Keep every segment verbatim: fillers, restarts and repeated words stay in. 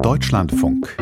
Deutschlandfunk.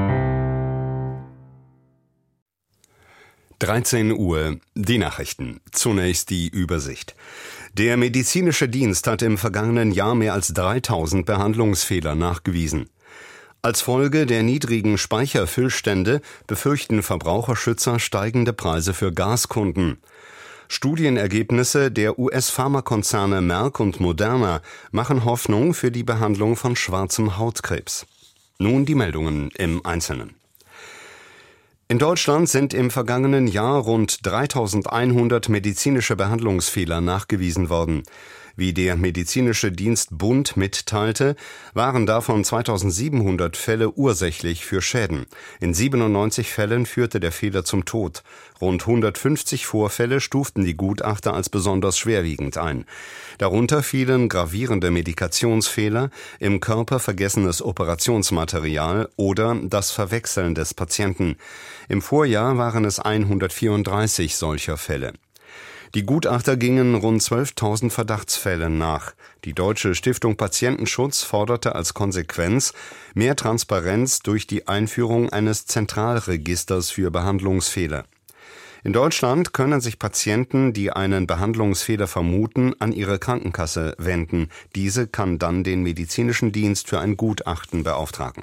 dreizehn Uhr, die Nachrichten. Zunächst die Übersicht. Der medizinische Dienst hat im vergangenen Jahr mehr als dreitausend Behandlungsfehler nachgewiesen. Als Folge der niedrigen Speicherfüllstände befürchten Verbraucherschützer steigende Preise für Gaskunden. Studienergebnisse der U S-Pharmakonzerne Merck und Moderna machen Hoffnung für die Behandlung von schwarzem Hautkrebs. Nun die Meldungen im Einzelnen. In Deutschland sind im vergangenen Jahr rund dreitausendeinhundert medizinische Behandlungsfehler nachgewiesen worden. Wie der Medizinische Dienst Bund mitteilte, waren davon zweitausendsiebenhundert Fälle ursächlich für Schäden. In siebenundneunzig Fällen führte der Fehler zum Tod. Rund hundertfünfzig Vorfälle stuften die Gutachter als besonders schwerwiegend ein. Darunter fielen gravierende Medikationsfehler, im Körper vergessenes Operationsmaterial oder das Verwechseln des Patienten. Im Vorjahr waren es hundertvierunddreißig solcher Fälle. Die Gutachter gingen rund zwölftausend Verdachtsfällen nach. Die Deutsche Stiftung Patientenschutz forderte als Konsequenz mehr Transparenz durch die Einführung eines Zentralregisters für Behandlungsfehler. In Deutschland können sich Patienten, die einen Behandlungsfehler vermuten, an ihre Krankenkasse wenden. Diese kann dann den medizinischen Dienst für ein Gutachten beauftragen.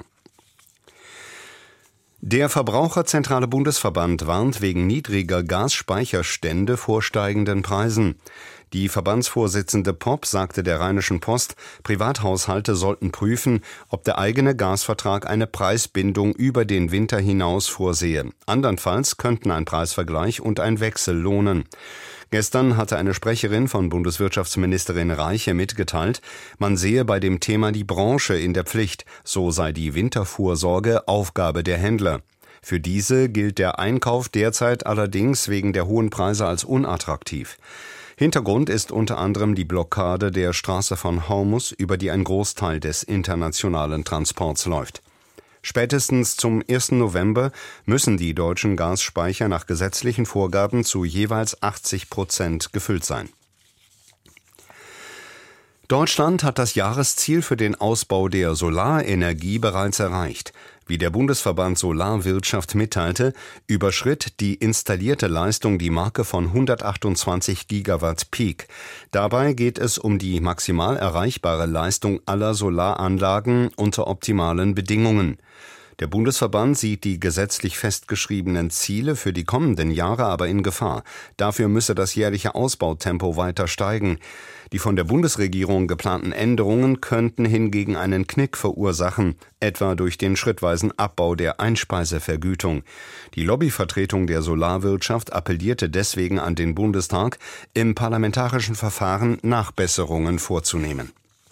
Der Verbraucherzentrale Bundesverband warnt wegen niedriger Gasspeicherstände vor steigenden Preisen. Die Verbandsvorsitzende Popp sagte der Rheinischen Post, Privathaushalte sollten prüfen, ob der eigene Gasvertrag eine Preisbindung über den Winter hinaus vorsehe. Andernfalls könnten ein Preisvergleich und ein Wechsel lohnen. Gestern hatte eine Sprecherin von Bundeswirtschaftsministerin Reiche mitgeteilt, man sehe bei dem Thema die Branche in der Pflicht, so sei die Wintervorsorge Aufgabe der Händler. Für diese gilt der Einkauf derzeit allerdings wegen der hohen Preise als unattraktiv. Hintergrund ist unter anderem die Blockade der Straße von Hormuz, über die ein Großteil des internationalen Transports läuft. Spätestens zum ersten November müssen die deutschen Gasspeicher nach gesetzlichen Vorgaben zu jeweils achtzig Prozent gefüllt sein. Deutschland hat das Jahresziel für den Ausbau der Solarenergie bereits erreicht. Wie der Bundesverband Solarwirtschaft mitteilte, überschritt die installierte Leistung die Marke von hundertachtundzwanzig Gigawatt Peak. Dabei geht es um die maximal erreichbare Leistung aller Solaranlagen unter optimalen Bedingungen. Der Bundesverband sieht die gesetzlich festgeschriebenen Ziele für die kommenden Jahre aber in Gefahr. Dafür müsse das jährliche Ausbautempo weiter steigen. Die von der Bundesregierung geplanten Änderungen könnten hingegen einen Knick verursachen, etwa durch den schrittweisen Abbau der Einspeisevergütung. Die Lobbyvertretung der Solarwirtschaft appellierte deswegen an den Bundestag, im parlamentarischen Verfahren Nachbesserungen vorzunehmen.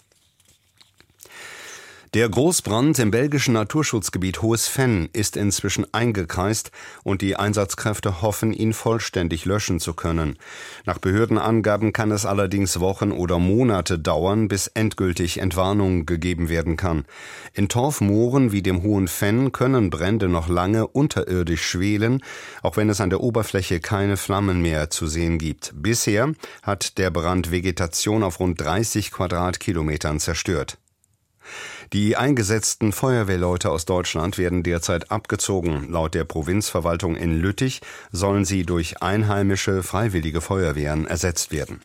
Der Großbrand im belgischen Naturschutzgebiet Hohes Venn ist inzwischen eingekreist und die Einsatzkräfte hoffen, ihn vollständig löschen zu können. Nach Behördenangaben kann es allerdings Wochen oder Monate dauern, bis endgültig Entwarnung gegeben werden kann. In Torfmooren wie dem Hohen Venn können Brände noch lange unterirdisch schwelen, auch wenn es an der Oberfläche keine Flammen mehr zu sehen gibt. Bisher hat der Brand Vegetation auf rund dreißig Quadratkilometern zerstört. Die eingesetzten Feuerwehrleute aus Deutschland werden derzeit abgezogen. Laut der Provinzverwaltung in Lüttich sollen sie durch einheimische freiwillige Feuerwehren ersetzt werden.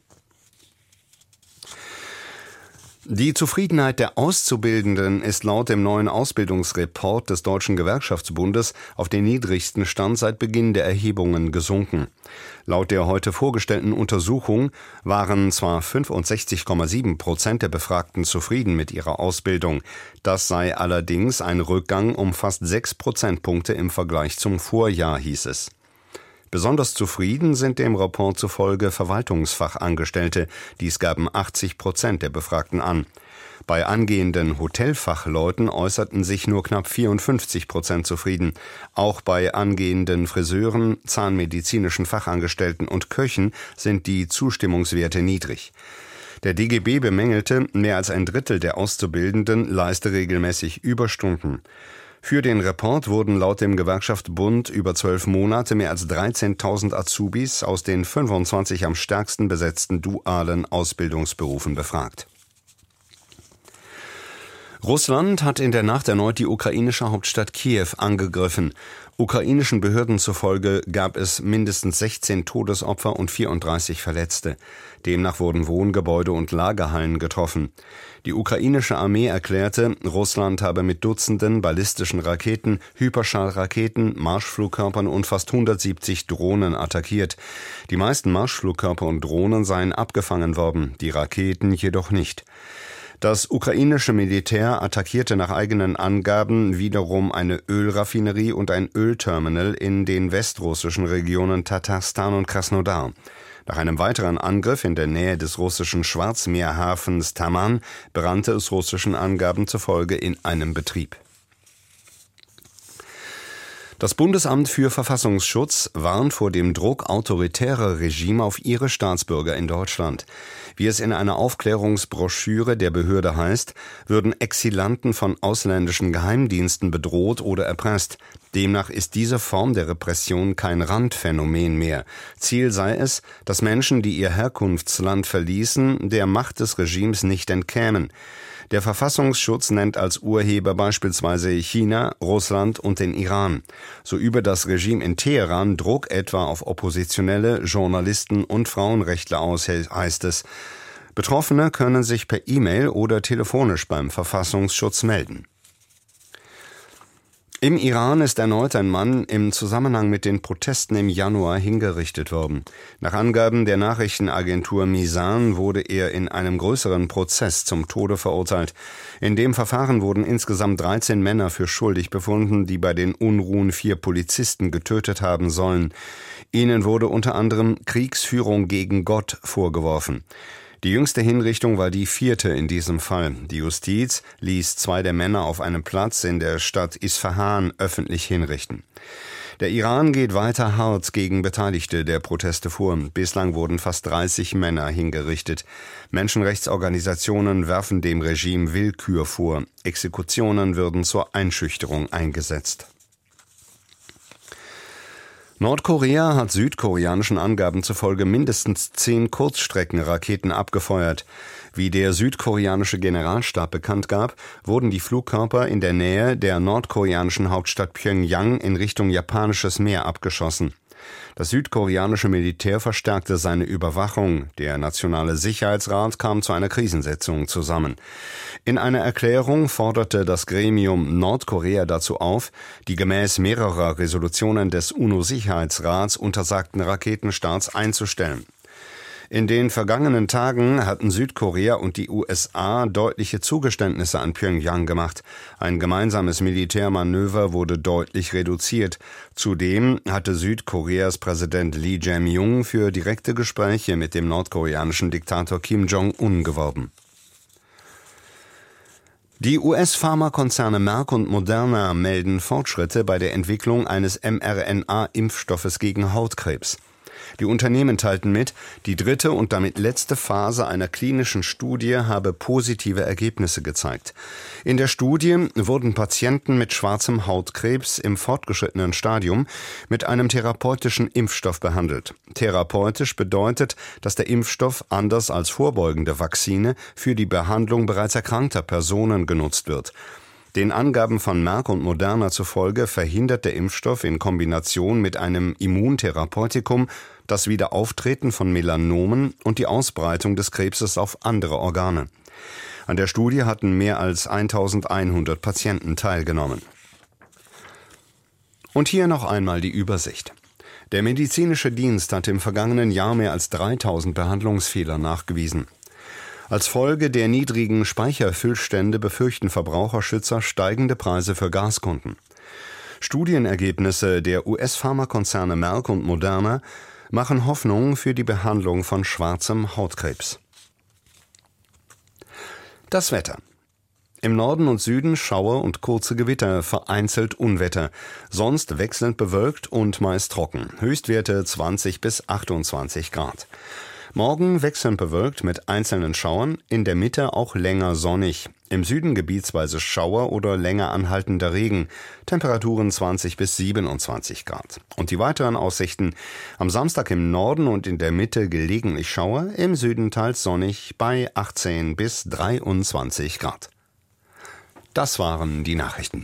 Die Zufriedenheit der Auszubildenden ist laut dem neuen Ausbildungsreport des Deutschen Gewerkschaftsbundes auf den niedrigsten Stand seit Beginn der Erhebungen gesunken. Laut der heute vorgestellten Untersuchung waren zwar fünfundsechzig Komma sieben Prozent der Befragten zufrieden mit ihrer Ausbildung. Das sei allerdings ein Rückgang um fast sechs Prozentpunkte im Vergleich zum Vorjahr, hieß es. Besonders zufrieden sind dem Rapport zufolge Verwaltungsfachangestellte. Dies gaben achtzig Prozent der Befragten an. Bei angehenden Hotelfachleuten äußerten sich nur knapp vierundfünfzig Prozent zufrieden. Auch bei angehenden Friseuren, zahnmedizinischen Fachangestellten und Köchen sind die Zustimmungswerte niedrig. Der D G B bemängelte, mehr als ein Drittel der Auszubildenden leiste regelmäßig Überstunden. Für den Report wurden laut dem Gewerkschaftsbund über zwölf Monate mehr als dreizehntausend Azubis aus den fünfundzwanzig am stärksten besetzten dualen Ausbildungsberufen befragt. Russland hat in der Nacht erneut die ukrainische Hauptstadt Kiew angegriffen. Ukrainischen Behörden zufolge gab es mindestens sechzehn Todesopfer und vierunddreißig Verletzte. Demnach wurden Wohngebäude und Lagerhallen getroffen. Die ukrainische Armee erklärte, Russland habe mit Dutzenden ballistischen Raketen, Hyperschallraketen, Marschflugkörpern und fast hundertsiebzig Drohnen attackiert. Die meisten Marschflugkörper und Drohnen seien abgefangen worden, die Raketen jedoch nicht. Das ukrainische Militär attackierte nach eigenen Angaben wiederum eine Ölraffinerie und ein Ölterminal in den westrussischen Regionen Tatarstan und Krasnodar. Nach einem weiteren Angriff in der Nähe des russischen Schwarzmeerhafens Taman brannte es russischen Angaben zufolge in einem Betrieb. Das Bundesamt für Verfassungsschutz warnt vor dem Druck autoritärer Regime auf ihre Staatsbürger in Deutschland. Wie es in einer Aufklärungsbroschüre der Behörde heißt, würden Exilanten von ausländischen Geheimdiensten bedroht oder erpresst. Demnach ist diese Form der Repression kein Randphänomen mehr. Ziel sei es, dass Menschen, die ihr Herkunftsland verließen, der Macht des Regimes nicht entkämen. Der Verfassungsschutz nennt als Urheber beispielsweise China, Russland und den Iran. So übe das Regime in Teheran Druck etwa auf Oppositionelle, Journalisten und Frauenrechtler aus, heißt es. Betroffene können sich per E-Mail oder telefonisch beim Verfassungsschutz melden. Im Iran ist erneut ein Mann im Zusammenhang mit den Protesten im Januar hingerichtet worden. Nach Angaben der Nachrichtenagentur Misan wurde er in einem größeren Prozess zum Tode verurteilt. In dem Verfahren wurden insgesamt dreizehn Männer für schuldig befunden, die bei den Unruhen vier Polizisten getötet haben sollen. Ihnen wurde unter anderem Kriegsführung gegen Gott vorgeworfen. Die jüngste Hinrichtung war die vierte in diesem Fall. Die Justiz ließ zwei der Männer auf einem Platz in der Stadt Isfahan öffentlich hinrichten. Der Iran geht weiter hart gegen Beteiligte der Proteste vor. Bislang wurden fast dreißig Männer hingerichtet. Menschenrechtsorganisationen werfen dem Regime Willkür vor. Exekutionen würden zur Einschüchterung eingesetzt. Nordkorea hat südkoreanischen Angaben zufolge mindestens zehn Kurzstreckenraketen abgefeuert. Wie der südkoreanische Generalstab bekannt gab, wurden die Flugkörper in der Nähe der nordkoreanischen Hauptstadt Pjöngjang in Richtung japanisches Meer abgeschossen. Das südkoreanische Militär verstärkte seine Überwachung. Der Nationale Sicherheitsrat kam zu einer Krisensitzung zusammen. In einer Erklärung forderte das Gremium Nordkorea dazu auf, die gemäß mehrerer Resolutionen des UNO-Sicherheitsrats untersagten Raketenstarts einzustellen. In den vergangenen Tagen hatten Südkorea und die U S A deutliche Zugeständnisse an Pjöngjang gemacht. Ein gemeinsames Militärmanöver wurde deutlich reduziert. Zudem hatte Südkoreas Präsident Lee Jae-myung für direkte Gespräche mit dem nordkoreanischen Diktator Kim Jong-un geworben. Die U S-Pharmakonzerne Merck und Moderna melden Fortschritte bei der Entwicklung eines mRNA-Impfstoffes gegen Hautkrebs. Die Unternehmen teilten mit, die dritte und damit letzte Phase einer klinischen Studie habe positive Ergebnisse gezeigt. In der Studie wurden Patienten mit schwarzem Hautkrebs im fortgeschrittenen Stadium mit einem therapeutischen Impfstoff behandelt. Therapeutisch bedeutet, dass der Impfstoff anders als vorbeugende Vakzine für die Behandlung bereits erkrankter Personen genutzt wird. Den Angaben von Merck und Moderna zufolge verhindert der Impfstoff in Kombination mit einem Immuntherapeutikum das Wiederauftreten von Melanomen und die Ausbreitung des Krebses auf andere Organe. An der Studie hatten mehr als eintausendeinhundert Patienten teilgenommen. Und hier noch einmal die Übersicht. Der medizinische Dienst hat im vergangenen Jahr mehr als dreitausend Behandlungsfehler nachgewiesen. Als Folge der niedrigen Speicherfüllstände befürchten Verbraucherschützer steigende Preise für Gaskunden. Studienergebnisse der U S-Pharmakonzerne Merck und Moderna machen Hoffnung für die Behandlung von schwarzem Hautkrebs. Das Wetter. Im Norden und Süden Schauer und kurze Gewitter, vereinzelt Unwetter. Sonst wechselnd bewölkt und meist trocken. Höchstwerte zwanzig bis achtundzwanzig Grad. Morgen wechselnd bewölkt mit einzelnen Schauern, in der Mitte auch länger sonnig. Im Süden gebietsweise Schauer oder länger anhaltender Regen. Temperaturen zwanzig bis siebenundzwanzig Grad. Und die weiteren Aussichten: am Samstag im Norden und in der Mitte gelegentlich Schauer, im Süden teils sonnig bei achtzehn bis dreiundzwanzig Grad. Das waren die Nachrichten.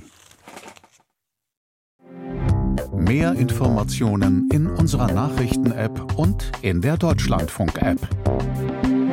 Mehr Informationen in unserer Nachrichten-App und in der Deutschlandfunk-App.